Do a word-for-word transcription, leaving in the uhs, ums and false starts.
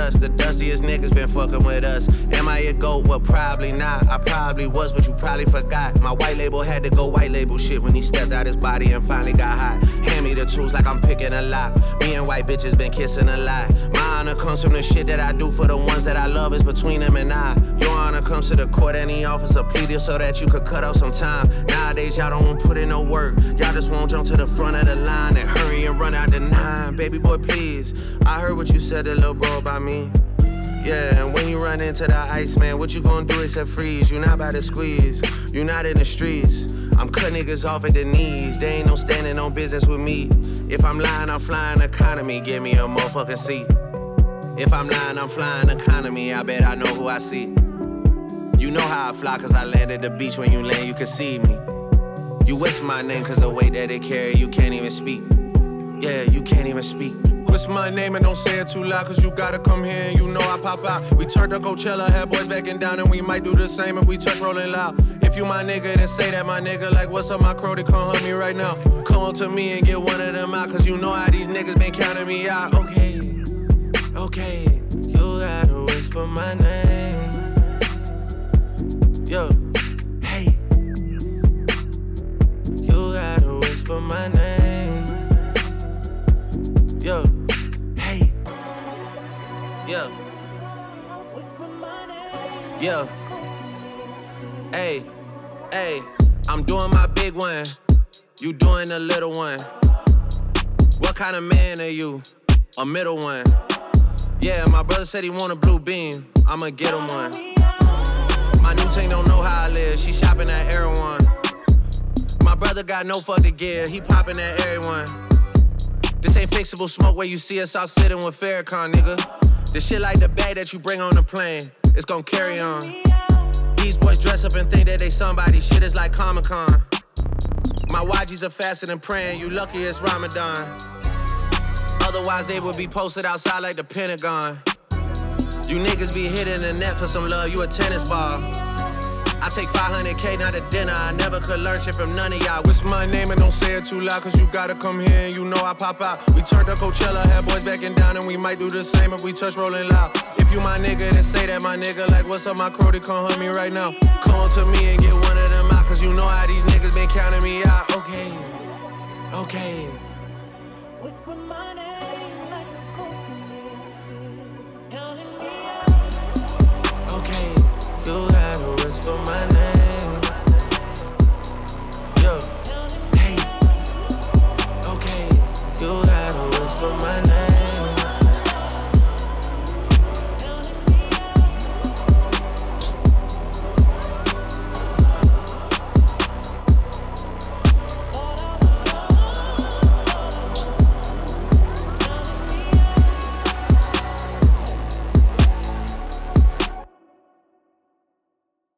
us. The dustiest niggas been fucking with us. Am I a goat? Well, probably not. I probably was, but you probably forgot. My white label had to go white label shit when he stepped out his body and finally got hot. Hand me the tools like I'm picking a lock. Me and white bitches been kissing a lot. My honor comes from the shit that I do for the ones that I love. Is between them and I. Your honor comes to the court and the officer pleaded so that you could cut off some time. Nowadays y'all don't want to put in no work. Y'all just won't jump to the front of the line and hurry and run out the nine. Baby boy, please. I heard what you said to little bro about me. Yeah, and when you run into the ice, man, what you gonna do except freeze? You not about to squeeze. You not in the streets. I'm cut niggas off at the knees. They ain't no standing on business with me. If I'm lying, I'm flying economy. Give me a motherfucking seat. If I'm lying, I'm flying economy. I bet I know who I see. You know how I fly, cause I landed the beach. When you land, you can see me. You whisper my name, cause the weight that it carry, you can't even speak. Yeah, you can't even speak. Whisper my name and don't say it too loud, cause you gotta come here and you know I pop out. We turned to Coachella, had boys backing down, and we might do the same if we touch rolling loud. If you my nigga, then say that my nigga. Like, what's up, my crow, they come hug me right now. Come on to me and get one of them out, cause you know how these niggas been counting me out. Okay, okay, you gotta whisper my name. Yo, hey, you gotta whisper my name. Yo, hey, yo, yo, hey, hey, I'm doing my big one, you doing the little one. What kind of man are you? A middle one. Yeah, my brother said he want a blue beam, I'ma get him one. My new team don't know how I live, she shopping at Erewhon. My brother got no fucking gear, he popping at everyone. This ain't fixable smoke where you see us out sitting with Farrakhan, nigga. This shit like the bag that you bring on the plane, it's gon' carry on. These boys dress up and think that they somebody, shit is like Comic-Con. My Y Gs are faster than praying, you lucky it's Ramadan. Otherwise they would be posted outside like the Pentagon. You niggas be hitting the net for some love, you a tennis ball. I take five hundred K, not a dinner, I never could learn shit from none of y'all. Whisper my name and don't say it too loud, cause you gotta come here and you know I pop out. We turned to Coachella, had boys backing down, and we might do the same if we touch rolling loud. If you my nigga, then say that my nigga. Like, what's up, my crow, they come hug me right now. Come on to me and get one of them out, cause you know how these niggas been counting me out. Okay, okay. Whisper my name.